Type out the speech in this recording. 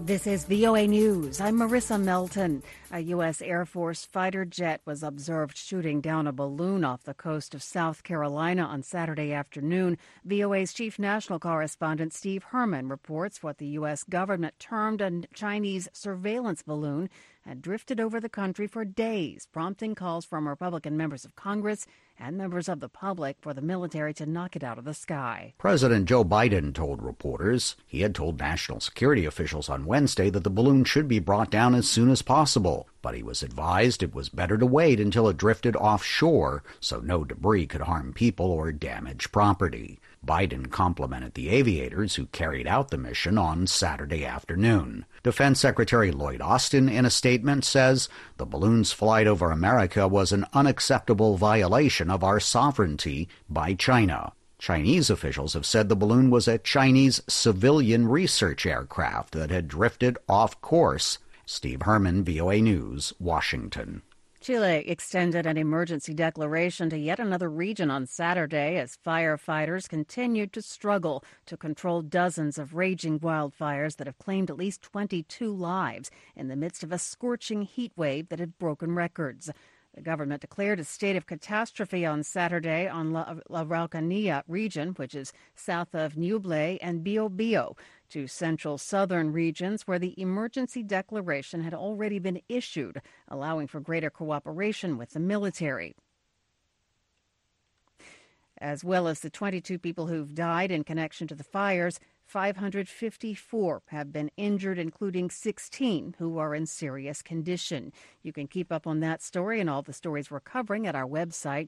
This is VOA News. I'm Marissa Melton. A U.S. Air Force fighter jet was observed shooting down a balloon off the coast of South Carolina on Saturday afternoon. VOA's chief national correspondent Steve Herman reports what the U.S. government termed a Chinese surveillance balloon had drifted over the country for days, prompting calls from Republican members of Congress and members of the public for the military to knock it out of the sky. President Joe Biden told reporters he had told national security officials on Wednesday that the balloon should be brought down as soon as possible, but he was advised it was better to wait until it drifted offshore so no debris could harm people or damage property. Biden complimented the aviators who carried out the mission on Saturday afternoon. Defense Secretary Lloyd Austin, in a statement, says the balloon's flight over America was an unacceptable violation of our sovereignty by China. Chinese officials have said the balloon was a Chinese civilian research aircraft that had drifted off course. Steve Herman, VOA News, Washington. Chile extended an emergency declaration to yet another region on Saturday as firefighters continued to struggle to control dozens of raging wildfires that have claimed at least 22 lives in the midst of a scorching heat wave that had broken records. The government declared a state of catastrophe on Saturday on La Araucanía region, which is south of Ñuble and Biobío, two central southern regions where the emergency declaration had already been issued, allowing for greater cooperation with the military. As well as the 22 people who've died in connection to the fires, 554 have been injured, including 16 who are in serious condition. You can keep up on that story and all the stories we're covering at our website,